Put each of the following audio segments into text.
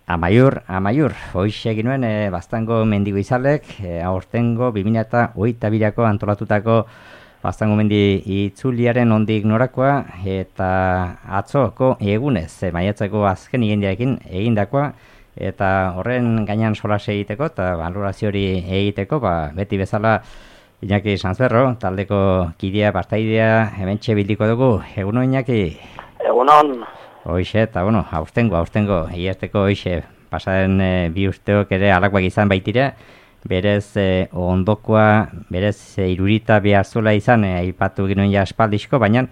Amaiur, hoxe egin nuen Baztango mendigo izalek, aurtengo 2022ko antolatutako Baztango mendi itzuliaren ondik norakoa, eta atzoko egunez, maiatzeko azken igendiarekin egindakoa, eta horren gainean solas egiteko, eta valorazio hori egiteko, beti bezala Iñaki Sanzerro, taldeko kidea, partaidea, hementxe bildiko dugu, egunon Iñaki? Egunon. Hoxe, eta aurtengo, iazteko hoxe, pasaren bi urteok ere alakoak izan baitire, berez ondokoa, berez irurita behar zuela izan, aipatu ginoen ja espaldizko, baina,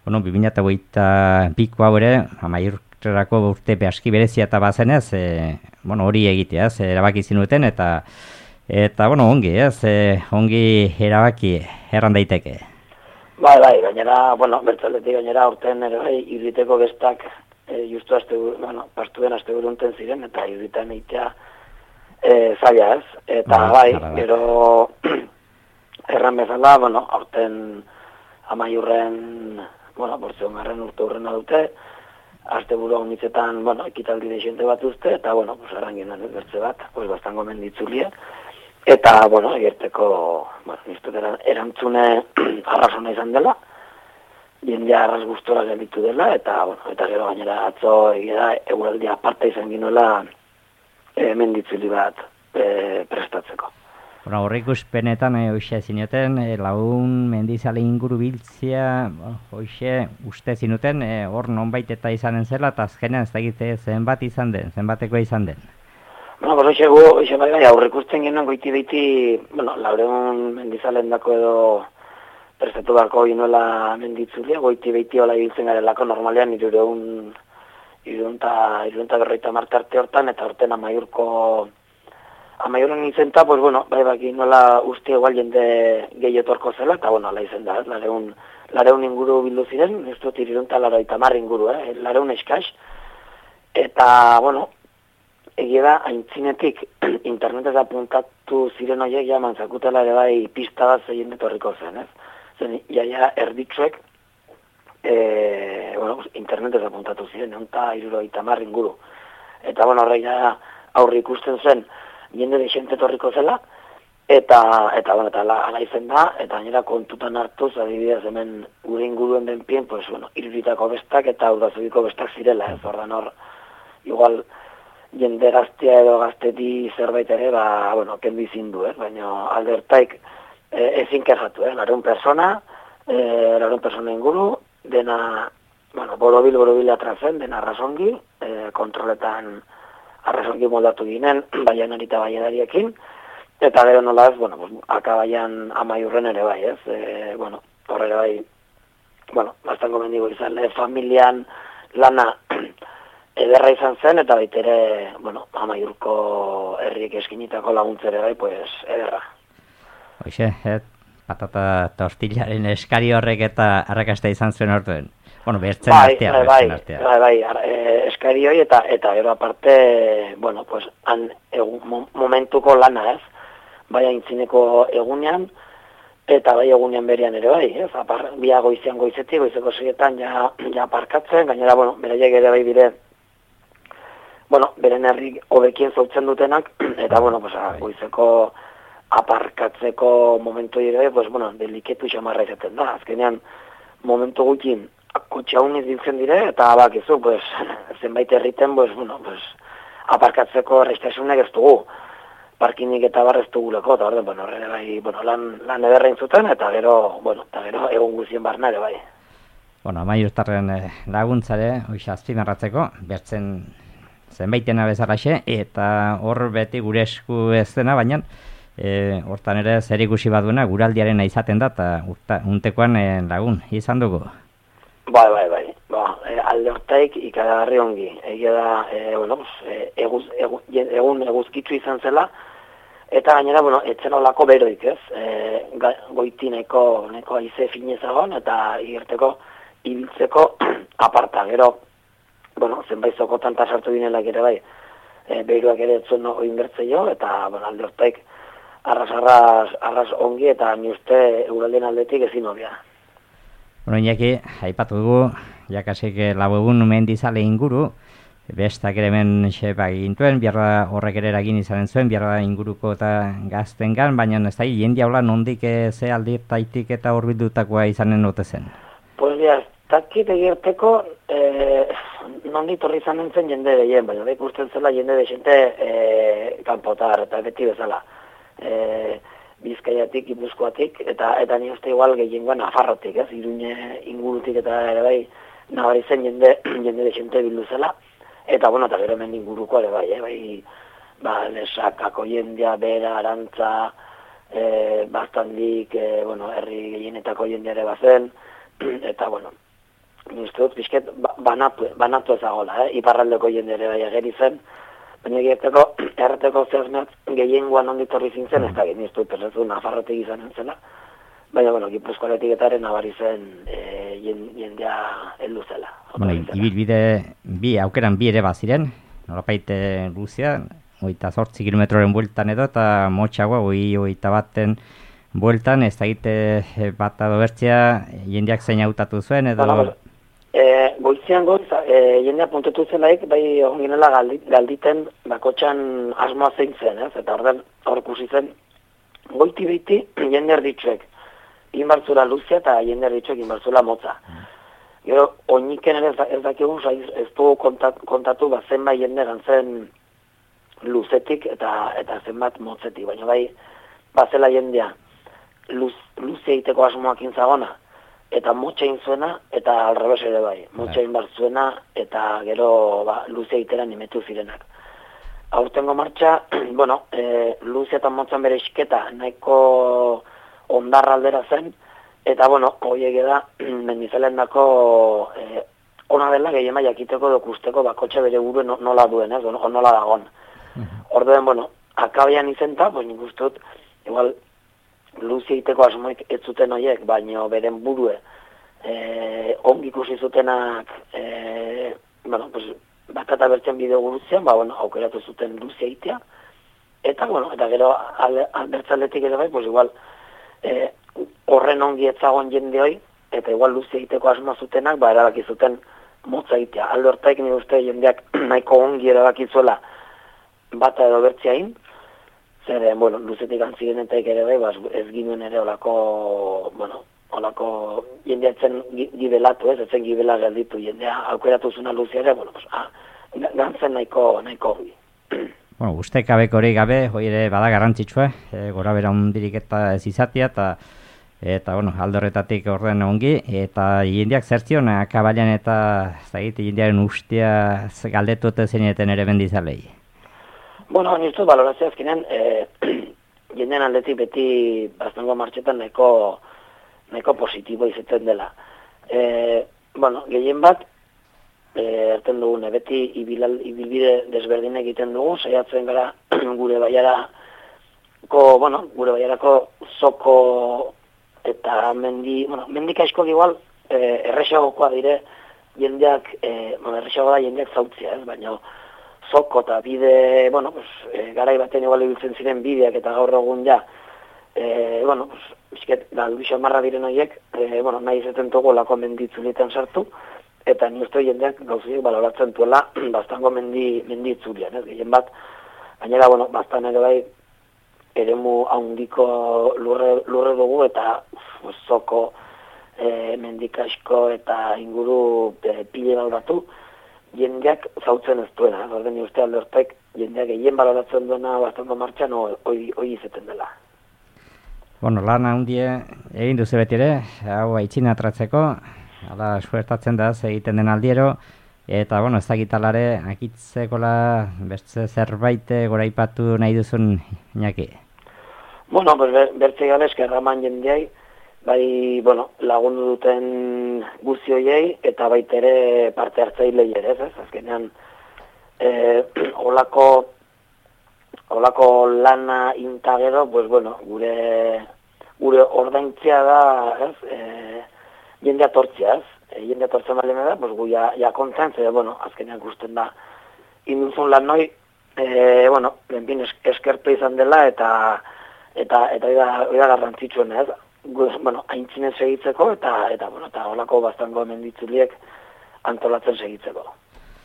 2022ko hau ere, amaiurrerako urte behaski berezia eta bazenez, hori egitea, erabaki zinuten, eta ongi, ongi erabaki erran daiteke. Bai, gainera, bertzaletik gainera urten ere bai, irriteko bestak justu pastuen aste burunten ziren, eta irritan eitea zaila ez. Eta gero erran bezala, aurten amaiurren, bortzeungarren urte hurrena dute, aste buru honitzetan, ekitaldi desente bat uste, eta, erran ginen bertze bat, Baztango menditzulia. Eta, egerteko, erantzune arrazona izan dela, jendea arraz gustora gelditu dela, eta gero gainera atzo egia eguraldi aparte izan ginuela menditzuli bat prestatzeko. Horrikuspenetan hoxe zinuten, lagun mendizale inguru biltzia, hoxe uste zinuten, hor nonbait eta izanen zela, eta azkenean ez dakite zenbateko izan den. Hoxe bai, aurrikusten genuen goiti beiti, laureun mendizalen dako edo prestatu barko ginuela menditzulia, goiti beiti hola ibiltzen garelako normalean irurehun eta berroita martarte hortan, eta horten amaiurren izenta, bai baki nola uste igual jende gehiotorko zela, eta ala izen da, lareun inguru bildu ziren, ez dut irurehun eta laroita mar inguru, lareun eskaz, eta, egia da, aintzinetik internetez apuntatu ziren horiek ja mantzakutela ere bai pista bat zein etorriko zen, ez? Zen, jaia erditzuek internetez apuntatu ziren, eta 70 inguru. Eta, horrek ja aurri ikusten zen jende desente etorriko zela, eta ala izen da, eta gainera kontutan hartuz, adibidez hemen gure inguruen denpien, iruritako bestak eta urdazubiko bestak zirela, ez ordan hor, igual, jende gaztea edo gazteti zerbait ere, kendu izin du, baina aldertaik ezin kexatu, lareun persona inguru, dena, borobil atrazen, dena arrazongi, kontroletan arrazongi moldatu ginen, baian arita baiedariekin, eta gero nola ez, akabaian amaiurren ere bai, horre bai, Baztango mendigo izan, familian lana, ederra izan zen, eta baitere, amaiurko herriek eskinitako laguntzere bai, ederra. Hoxe, patata tortillaren eskari horrek eta arrakasta izan zuen orduen. Bertzen artea. Bai, eskari hori eta gero aparte, han momentuko lana ez, bai aintzineko egunean, eta bai egunean berian ere bai, ez, bia goizean goizetik, goizeko seietan ja parkatzen, gainera, beraiek ere bai bire, beren herrik hobekien zautzen dutenak, eta, goizeko aparkatzeko momentu ere, deliketu xamarra izaten da. Azkenean, momentu gutxin, kotxauniz diltzen dire, eta bakizu, zenbait herriten, aparkatzeko errestasunek ez dugu. Parkinik eta barrez duguleko, eta horre bai, lan ederrein zuten, eta gero egun guzien barna ere bai. Amaiurtarren laguntzare, hoxe azpimarratzeko, bertzen zenbaitena bezalaxe, eta hor beti gure esku ez dena, baina hortan ere zer ikusi baduna guraldiarena izaten da, eta untekoan lagun izan dugu. Bai. Alde hortaik ikaragarri ongi. Egia da, egun eguzkitzu izan zela, eta gainera, etzen olako beroik, ez? Goiti neko aize finezagon, eta igerteko ibiltzeko aparta. Gero, zenbait zokotan tasartu ginelak ere bai, behiruak ere etzuen oinbertze jo, eta alde hortaik arras ongi, eta ni uste euraldien aldetik ezin hobia. Iñaki, aipatu dugu, jakasik lau egun mendizale inguru, bestak ere hemen gintuen, biarra horrek ere eragin izanen zuen, biarra inguruko eta gaztengan, baina ez da, jendia hola nondik ze alditaitik eta horbildutakoa izanen ote zen? Pues ya, takit egirteko nondik torri izanen zen jende gehien, baina da ikusten zela jende de kanpotar eta beti bezala. Bizkaiatik, Gipuzkoatik, eta ni uste igual gehiengoan Nafarrotik, Iruñe ingurutik eta ere bai, nabari zen jende de xente bildu zela. Eta, bueno, eta gero hemen inguruko ere bai, Lesakako jendea, Bera, Arantza, Bastandik, herri gehienetako jendea ere bazen, eta, bueno, uste dut, pixket, banatu ezagola, iparraldeko jendea ere bai ageri zen, baina erreteko zehazmeat gehiengoan onditorri zintzen, ez da, ez dut perretu Nafarrotik izanen zela, baina, bueno, Gipuzkoaretik eta ere nabari zen jendea heldu zela. Bueno, ibilbide aukeran bi ere baziren, norapait Luzia, 28 kilometroren bueltan edo, eta motxagoa, 21 bueltan, ez da egite bat edo bertzea, jendeak zein hautatu zuen, edo... Goizian goiz, jendea puntetu zelaik, bai onginela galditen bakotxan asmoa zein zen, eta hor ikusi zen, goiti behiti jende erditzuek, inbartzula Luzia eta jende erditzuek inbartzula Motza. Gero, oiniken ere ez dakigun, ez du kontatu zenbait jende gantzen Luzetik eta zenbat Motzetik, baina bai, bazela jendea Luzia egiteko asmoakin zagona, eta Motza egin zuena, eta alrebes ere bai, Motza egin bar zuena, eta gero Luzia egitera nimetu zirenak. Aurtengo martxa, bueno, Luzia eta Motzan bere isketa nahiko ondarra aldera zen, eta, bueno, horiek da, mendizelendako ona dela gehien bai jakiteko dokusteko bakotxa bere buru nola duen, nola dagon. Orduen, bueno, akabean izenta, pues nik uste dut, igual, Luzia egiteko asmoik ez zuten horiek, baino beren burue ongi ikusi zutenak, bueno, pues, bat eta bertzen bideo gurutzean, aukeratu zuten Luzia egitea, eta, bueno, eta gero bertzaletik ere bai, pues igual, horren ongi etzagon jende hoi, eta igual Luzia egiteko asmoa zutenak, erabaki zuten Motza egitea. Aldo hortaik nire uste jendeak nahiko ongi erabaki zuela bata edo bertzeain, zer, bueno, Luzetik antzigenetek ere bai, ez ginen ere olako jendeatzen gibelatu, etzen gibela gelditu jendea aukeratu zuna Luzia ere, bueno, gantzen nahiko ongi. Bueno, uste kabeko hori gabe, hori ere bada garrantzitsua, gora bera hundirik eta ez izatea, eta bueno, aldorretatik orden ongi, eta jendeak zertzion, akabalian eta jendearen ustea galdetu eta zeneten ere bendizalei. Bueno, nirtu balorazio azkenean, jendean aldetik beti Baztango martxetan nahiko positibo izaten dela. Bueno, gehien bat, erten dugune, beti ibilbide desberdin egiten dugu, saiatzen gara gure baiarako zoko eta mendik aizkoak igual erresagokoa dire jendeak, erresago da jendeak zautzia, baina zoko eta bide, garai baten igual ibiltzen ziren bideak eta gaur egun ja, galbixo marra diren horiek, nahi izaten dugu lako menditzulitan sartu, eta ni uste jendeak gauzik baloratzen duela Baztango menditzulian, gehien bat, gainera, Baztan ere bai, eremu haundiko lurre dugu, eta zoko mendikasko eta inguru pile baldatu, jendeak zautzen ez duena, orden ni uste aldortek jendeak gehien baloratzen duena Baztango martxan hoi izaten dela. Bueno, lan handie egin duzu beti ere, hau aitzina atratzeko, hala suertatzen da, egiten den aldiero, eta, ez da gitalare, akitzekola beste zerbait goraipatu nahi duzun, Iñaki? Bueno, bertze gabe eskerraman jendeai, bai, lagundu duten guzti hoiei, eta baitere parte hartzailei ere, ez? Azkenean, olako lana intagero, gure ordaintzea da, jendea tortzea, jendea tortzen baldin da, gu ja kontzen, azkenean gusten da, induzun lan noi, benpin eskertu izan dela, eta oida garrantzitsuena, ez? Haintzinen segitzeko, eta olako Baztango menditzuliek antolatzen segitzeko.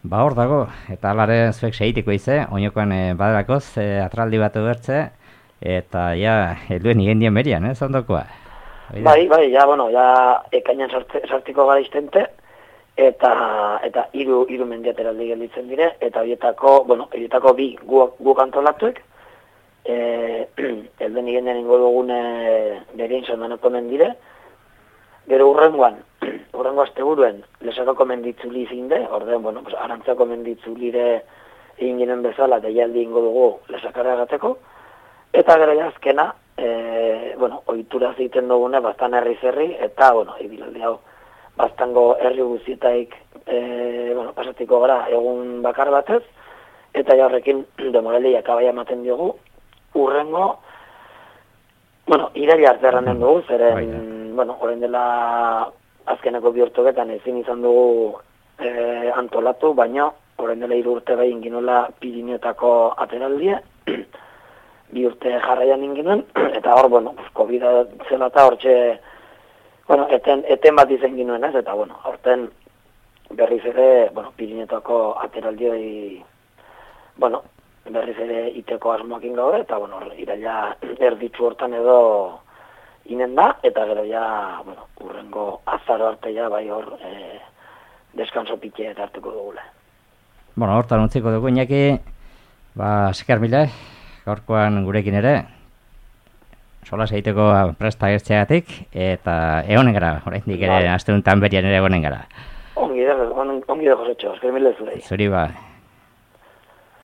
Ba hor dago, eta alare zuek segitiko ize, oinokoan badarakoz, atraldi bat bertze, eta ja, helduen igendien berian, ondokoa. Bai, ja, ja ekainan sartiko gara iztente, eta hiru mendiateraldi gelditzen dire, eta horietako bi guk antolatuek, helduen igendien ingo dugune berien zondaneko mendire, gero urrengo asteburuen Lesakako menditzuli zinde, orden, Arantzako menditzulire egin ginen bezala, deialdi ingo dugu Lesakara egateko, eta gero jazkena, ohitura zeiten dugune, bastan herri, eta, ibilaldi hau, bastango herri guzietaik, pasatiko gara egun bakar batez, eta horrekin demoraldi akabai ematen diogu, urrengo, iraila arterranen dugu, zeren, orain dela azkeneko bi urteetan ezin izan dugu antolatu, baina orain dela 3 urte behin ginola Pirineotako ateraldia, 2 urte jarraian inginen, eta hor, COVID zela eta hortxe, eten bat izen ginuen ez, eta horten berriz ere, Pirineotako ateraldioi, berriz ere iteko asmoakin gaude, eta iraila erditzu hortan edo inen da, eta gero ja, urrengo azaro arte ja, bai hor, deskanso pitxe eta hartuko dugule. Hortan utziko dugu, Iñaki, esker mila, gaurkoan gurekin ere, sola segiteko presta gertzeagatik, eta egonen gara, oraindik ere, aste honetan berian ere egonen gara. Ongi da, Josetxo, esker mila zurei. Zuri ba.